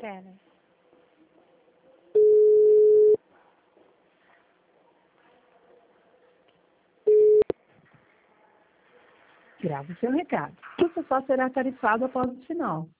Pera. Grave seu recado. Isso só será tarifado após o sinal.